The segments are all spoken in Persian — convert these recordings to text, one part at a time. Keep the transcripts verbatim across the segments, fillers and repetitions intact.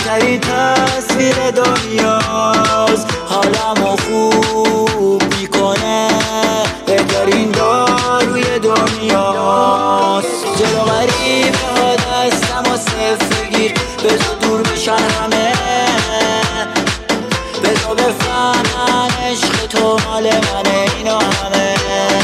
بهترین تصویر دنیاست، حالمو خوب میکنه، بهترین داروی دنیاست. جلو غریبه ها دستم و صفر بگیر، بذار دور بشن همه، بذار بفهمن عشق تو مال منه. اینا همه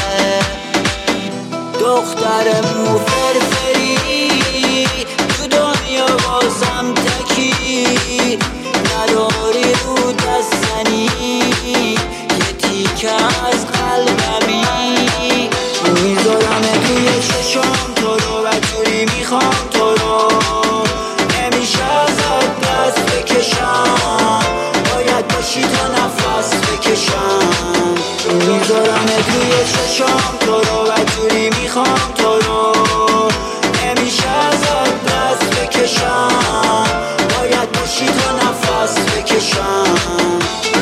دختر مو فرفری تو دنیا بازم تکی، نداری رو دستنی یه تیکه از قلبمی. میذارم توی چشام تو رو و جوری میخوام تو رو، نمیشه ازت دست بکشم، باید باشی تا نفس بکشم. میذارم توی چشام تو رو و جوری میخوام تو رو، نمیشه ازت دست بکشم، باید باشی تا نفس بکشم.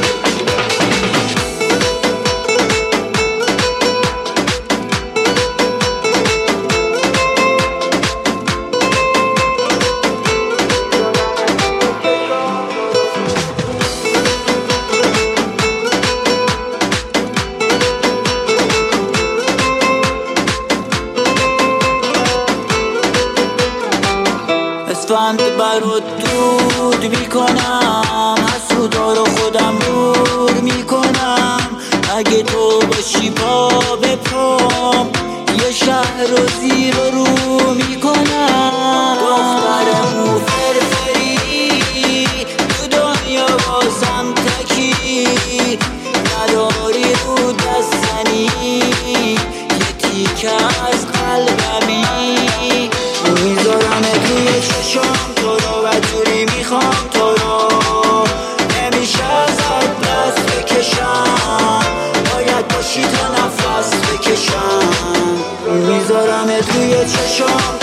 اسفند برات دود میکنم، حسودا رو خودم دور میکنم. اگه تو باشی پا به پام، یه شهر رو زیر و رو میکنم. دختر مو فرفری تو دنیا بازم تکی، نداری رو دستنی یه تیکه از قلبمی. میذارم توی چشام تو رو و جوری میخوام تو رو، نمیشه ازت دست بکشم، باید باشی تا نفس بکشم. میذارم توی چشام